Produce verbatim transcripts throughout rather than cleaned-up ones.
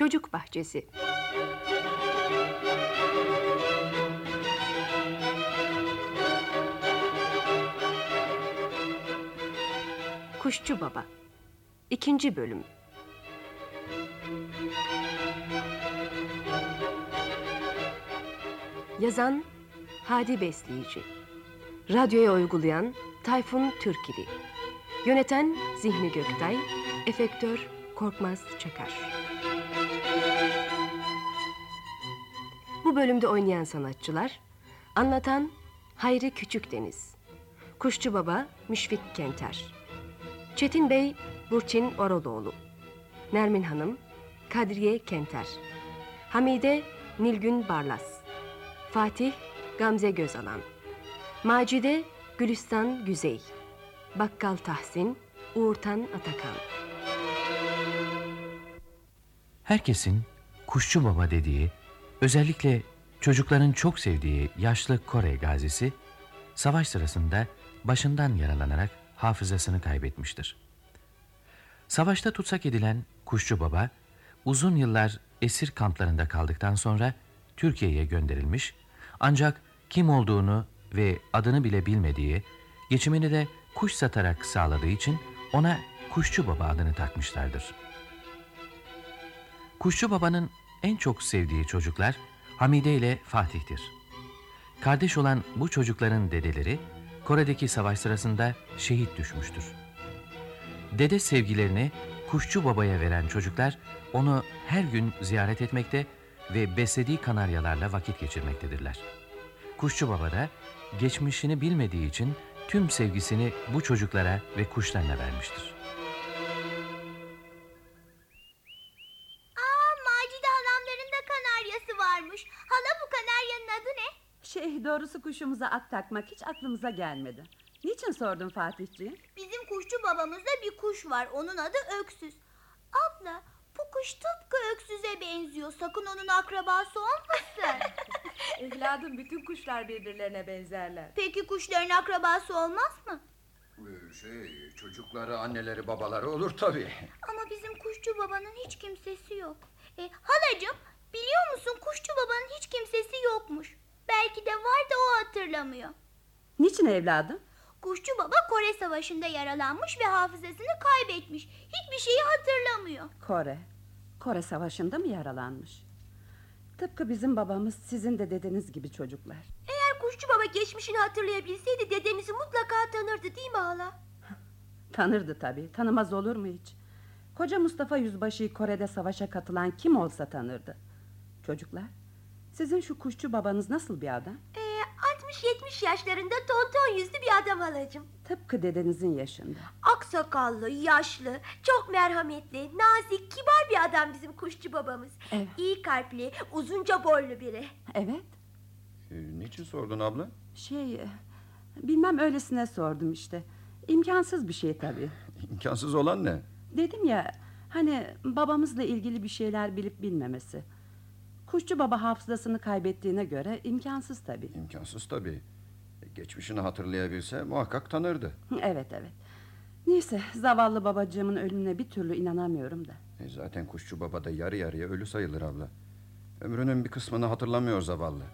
Çocuk Bahçesi. Kuşçu Baba. İkinci bölüm. Yazan Hadi Besleyici. Radyoya uygulayan Tayfun Türkili. Yöneten Zihni Göktay. Efektör Korkmaz Çakar. Bu bölümde oynayan sanatçılar: anlatan Hayri Küçükdeniz, Kuşçu Baba Müşfik Kenter, Çetin Bey Burçin Oraloğlu, Nermin Hanım Kadriye Kenter, Hamide Nilgün Barlas, Fatih Gamze Gözalan, Macide Gülistan Güzey, Bakkal Tahsin Uğurtan Atakan. Herkesin Kuşçu Baba dediği, özellikle çocukların çok sevdiği yaşlı Kore gazisi, savaş sırasında başından yaralanarak hafızasını kaybetmiştir. Savaşta tutsak edilen Kuşçu Baba, uzun yıllar esir kamplarında kaldıktan sonra Türkiye'ye gönderilmiş, ancak kim olduğunu ve adını bile bilmediği, geçimini de kuş satarak sağladığı için ona Kuşçu Baba adını takmışlardır. Kuşçu Baba'nın en çok sevdiği çocuklar Hamide ile Fatih'tir. Kardeş olan bu çocukların dedeleri Kore'deki savaş sırasında şehit düşmüştür. Dede sevgilerini Kuşçu Baba'ya veren çocuklar onu her gün ziyaret etmekte ve beslediği kanaryalarla vakit geçirmektedirler. Kuşçu Baba da geçmişini bilmediği için tüm sevgisini bu çocuklara ve kuşlarına vermiştir. Aa, Macide halamların da kanaryası varmış. Hala, bu kanaryanın adı ne? Şey, doğrusu kuşumuza at takmak hiç aklımıza gelmedi. Niçin sordun Fatihciğim? Bizim kuşçu babamızda bir kuş var. Onun adı Öksüz. Abla, bu kuş tıpkı Öksüz'e benziyor. Sakın onun akrabası olmasın. Evladım, bütün kuşlar birbirlerine benzerler. Peki kuşların akrabası olmaz mı? Şey, çocukları, anneleri, babaları olur tabii. Ama bizim kuşçu babanın hiç kimsesi yok. E, halacığım, biliyor musun, kuşçu babanın hiç kimsesi yokmuş. Belki de var da o hatırlamıyor. Niçin evladım? Kuşçu baba Kore Savaşı'nda yaralanmış ve hafızasını kaybetmiş. Hiçbir şeyi hatırlamıyor. Kore. Kore Savaşı'nda mı yaralanmış? Tıpkı bizim babamız, sizin de dedeniz gibi çocuklar. Eğer kuşçu baba geçmişini hatırlayabilseydi dedemizi mutlaka tanırdı, değil mi hala? Tanırdı tabii. Tanımaz olur mu hiç? Koca Mustafa Yüzbaşı'yı Kore'de savaşa katılan kim olsa tanırdı. Çocuklar, sizin şu kuşçu babanız nasıl bir adam? Ee, altmış yetmiş yaşlarında tonton yüzlü bir adam halacığım. Tıpkı dedenizin yaşında. Aksakallı, yaşlı, çok merhametli, nazik, kibar bir adam bizim kuşçu babamız. Evet. İyi kalpli, uzunca boylu biri. Evet. E, niçin sordun abla? Şey, bilmem, öylesine sordum işte. İmkansız bir şey tabii. İmkansız olan ne? Dedim ya, hani babamızla ilgili bir şeyler bilip bilmemesi. Kuşçu baba hafızasını kaybettiğine göre imkansız tabii. İmkansız tabii. E, geçmişini hatırlayabilse muhakkak tanırdı. Evet evet. Neyse, zavallı babacığımın ölümüne bir türlü inanamıyorum da. E, zaten kuşçu baba da yarı yarıya ölü sayılır abla. Ömrünün bir kısmını hatırlamıyor zavallı.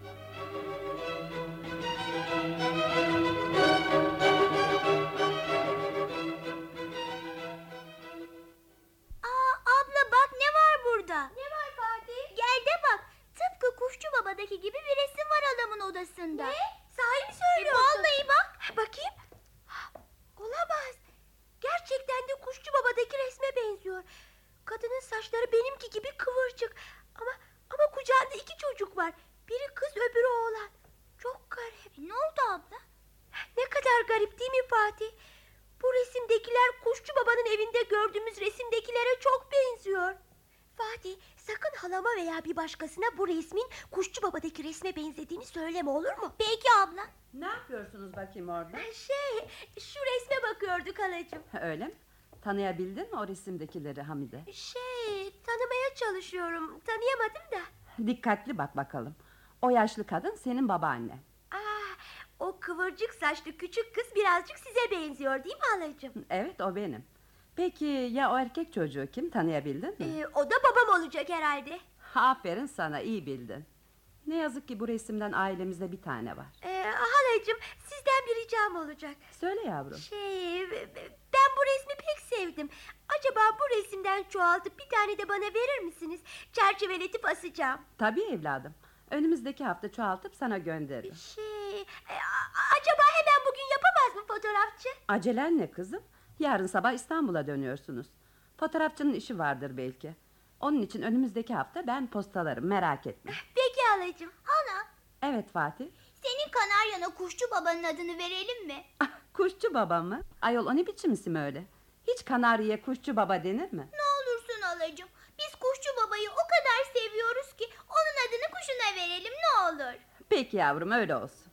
Aa, abla bak, ne var burada? Ne var Fatih? Gel de bak. Tıpkı kuşçu babadaki gibi bir resim var adamın odasında. Ne? Sahi mi söylüyorsun? E, vallahi bak. Bakayım. Olamaz. Gerçekten de kuşçu babadaki resme benziyor. Kadının saçları benimki gibi kıvırcık. Ama ama kucağında iki çocuk var. Biri kız, öbürü oğlan. Çok garip. Ne oldu abla? Ne kadar garip değil mi Fatih? Bu resimdekiler kuşçu babanın evinde gördüğümüz resimdekilere çok benziyor. Fatih, sakın halama veya bir başkasına bu resmin kuşçu babadaki resme benzediğini söyleme, olur mu? Peki abla. Ne yapıyorsunuz bakayım orada? Şey, şu resme bakıyorduk halacığım. Öyle mi? Tanıyabildin mi o resimdekileri Hamide? Şey, tanımaya çalışıyorum. Tanıyamadım da. Dikkatli bak bakalım. O yaşlı kadın senin babaannen. Aa, o kıvırcık saçlı küçük kız birazcık size benziyor, değil mi halacığım? Evet, o benim. Peki ya o erkek çocuğu kim, tanıyabildin mi? Ee, o da babam olacak. olacak herhalde. Aferin sana, iyi bildin. Ne yazık ki bu resimden ailemizde bir tane var. Ee, halacığım, sizden bir ricam olacak. Söyle yavrum. Şey, ben bu resmi pek sevdim. Acaba bu resimden çoğaltıp bir tane de bana verir misiniz? Çerçeveletip asacağım. Tabii evladım. Önümüzdeki hafta çoğaltıp sana gönderirim. Şey, e, a- acaba hemen bugün yapamaz mı fotoğrafçı? Acelen ne kızım? Yarın sabah İstanbul'a dönüyorsunuz. Fotoğrafçının işi vardır belki. Onun için önümüzdeki hafta ben postalarım, merak etme. Peki halacığım. Hala, Evet Fatih. senin kanaryana kuşçu babanın adını verelim mi? Ah, kuşçu baba mı? Ayol, o ne biçim isim öyle? Hiç kanarya kuşçu baba denir mi? Ne olursun halacığım. Biz kuşçu babayı o kadar seviyoruz ki onun adını kuşuna verelim, ne olur. Peki yavrum, öyle olsun.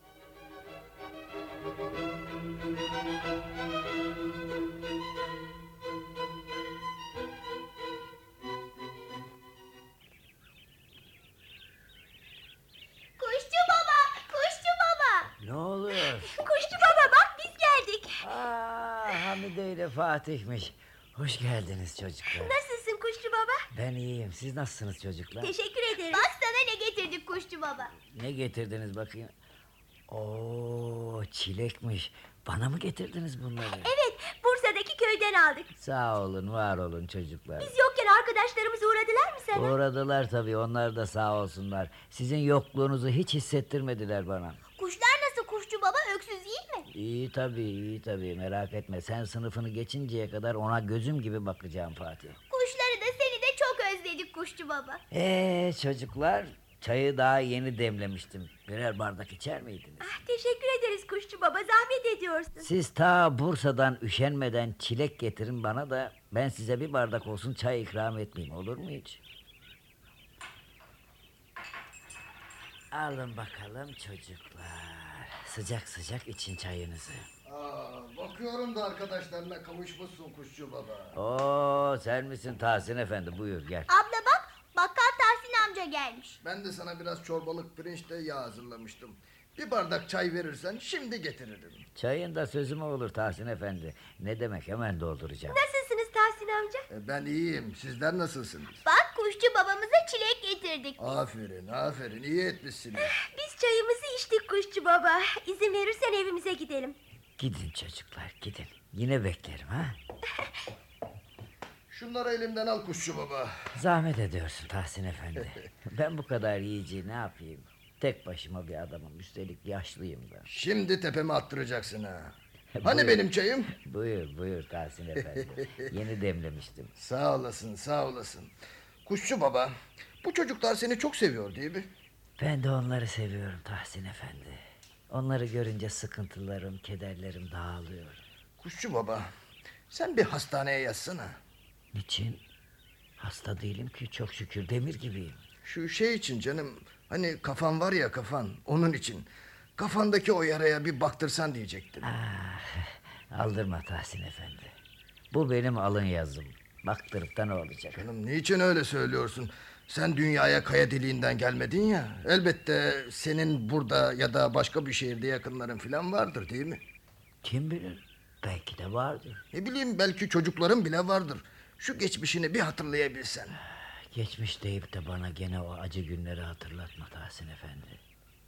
Kuşçu baba, kuşçu baba. Ne oluyor? Kuşçu baba bak, biz geldik. Aa, Hamide ile Fatih'miş. Hoş geldiniz çocuklar. Nasılsın kuşçu baba? Ben iyiyim. Siz nasılsınız çocuklar? Teşekkür ederim. Bak sana ne getirdik kuşçu baba. Ne getirdiniz bakayım? Oo, çilekmiş. Bana mı getirdiniz bunları? Evet, Bursa'daki köyden aldık. Sağ olun, var olun çocuklar. Biz yokken arkadaşlarımız uğradılar mı sana? Uğradılar tabii, onlar da sağ olsunlar. Sizin yokluğunuzu hiç hissettirmediler bana. Kuşlar nasıl kuşçu baba, öksüz iyi mi? İyi tabii, iyi tabii, merak etme. Sen sınıfını geçinceye kadar ona gözüm gibi bakacağım Fatih. Kuşları da seni de çok özledik kuşçu baba. Ee çocuklar, çayı daha yeni demlemiştim. Birer bardak içer miydiniz? Ah, teşekkür ederiz kuşçu baba, zahmet ediyorsun. Siz ta Bursa'dan üşenmeden çilek getirin bana da ben size bir bardak olsun çay ikram etmeyeyim, olur mu hiç? Alın bakalım çocuklar. Sıcak sıcak için çayınızı. Aa, bakıyorum da arkadaşlarına kavuşmuşsun kuşçu baba. Oo, sen misin Tahsin Efendi, buyur gel. Abla bak, bakkal Tahsin amca gelmiş. Ben de sana biraz çorbalık pirinçte yağ hazırlamıştım. Bir bardak çay verirsen şimdi getiririm. Çayın da sözü mü olur Tahsin Efendi? Ne demek, hemen dolduracağım. Nasılsınız Tahsin amca? E, ben iyiyim. Sizler nasılsınız? Bak, kuşçu babamıza çilek getirdik. Aferin, aferin. İyi etmişsiniz. Biz çayımızı içtik kuşçu baba. İzin verirsen evimize gidelim. Gidin çocuklar, gidin. Yine beklerim ha. Şunları elimden al kuşçu baba. Zahmet ediyorsun Tahsin Efendi. Ben bu kadar yiyeceği ne yapayım? Tek başıma bir adamım, üstelik yaşlıyım da. Şimdi tepeme attıracaksın ha. Hani Buyur. benim çayım? Buyur buyur Tahsin Efendi. Yeni demlemiştim. Sağ olasın, sağ olasın. Kuşçu baba, bu çocuklar seni çok seviyor değil mi? Ben de onları seviyorum Tahsin Efendi. Onları görünce sıkıntılarım, kederlerim dağılıyor. Kuşçu baba, sen bir hastaneye yatsana. Niçin? Hasta değilim ki, çok şükür, demir gibiyim. Şu şey için canım, hani kafan var ya, kafan, onun için. Kafandaki o yaraya bir baktırsan diyecektim. Ah, aldırma Tahsin Efendi. Bu benim alın yazım. Baktırıp da ne olacak? Canım, niçin öyle söylüyorsun? Sen dünyaya kaya deliğinden gelmedin ya. Elbette senin burada ya da başka bir şehirde yakınların falan vardır değil mi? Kim bilir? Belki de vardır. Ne bileyim, belki çocukların bile vardır. Şu geçmişini bir hatırlayabilsen. Geçmiş deyip de bana gene o acı günleri hatırlatma Tahsin Efendi.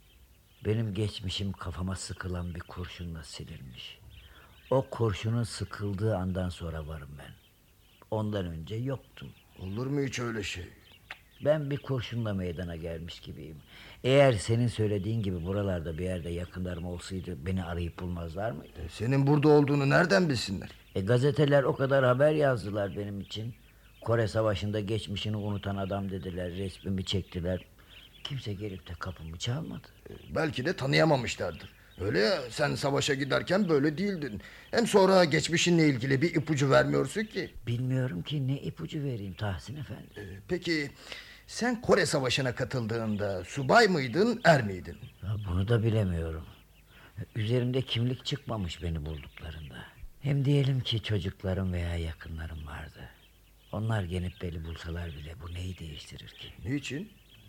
Benim geçmişim kafama sıkılan bir kurşunla silinmiş. O kurşunun sıkıldığı andan sonra varım ben. Ondan önce yoktum. Olur mu hiç öyle şey? Ben bir kurşunla meydana gelmiş gibiyim. Eğer senin söylediğin gibi buralarda bir yerde yakınlarım olsaydı beni arayıp bulmazlar mıydı? Senin burada olduğunu nereden bilsinler? E gazeteler o kadar haber yazdılar benim için. Kore Savaşı'nda geçmişini unutan adam dediler, resmimi çektiler. Kimse gelip de kapımı çalmadı. Belki de tanıyamamışlardır. Öyle ya, sen savaşa giderken böyle değildin. Hem sonra geçmişinle ilgili bir ipucu vermiyorsun ki. Bilmiyorum ki ne ipucu vereyim Tahsin Efendi. Ee, Peki sen Kore Savaşı'na katıldığında subay mıydın, er miydin? Ya bunu da bilemiyorum. Üzerimde kimlik çıkmamış beni bulduklarında. Hem diyelim ki çocuklarım veya yakınlarım vardı. Onlar gelip beni bulsalar bile bu neyi değiştirir ki? Niçin?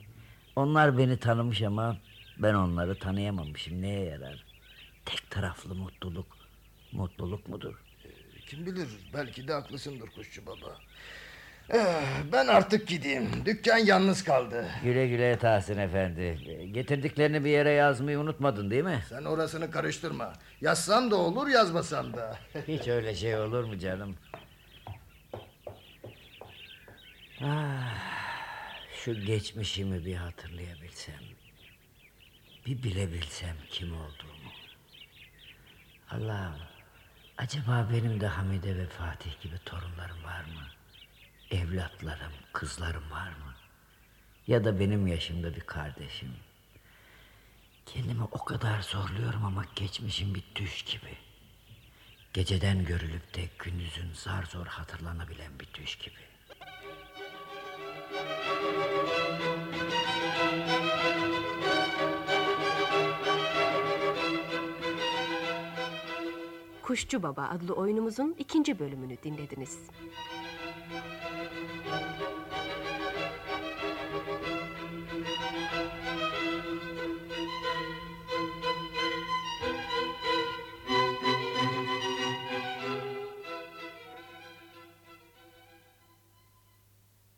Onlar beni tanımış ama ben onları tanıyamamışım. Neye yarar? Tek taraflı mutluluk mutluluk mudur? Kim bilir, belki de haklısındır kuşçu baba. Eh, Ben artık gideyim. Dükkan yalnız kaldı. Güle güle Tahsin Efendi. Getirdiklerini bir yere yazmayı unutmadın değil mi? Sen orasını karıştırma. Yazsam da olur, yazmasam da. Hiç öyle şey olur mu canım? Ah, şu geçmişimi bir hatırlayabilsem. Bir bilebilsem kim olduğumu. Allah'ım, acaba benim de Hamide ve Fatih gibi torunlarım var mı? Evlatlarım, kızlarım var mı? Ya da benim yaşımda bir kardeşim. Kendimi o kadar zorluyorum ama geçmişim bir düş gibi. Geceden görülüp de gündüzün zar zor hatırlanabilen bir düş gibi. Kuşçu Baba adlı oyunumuzun ikinci bölümünü dinlediniz.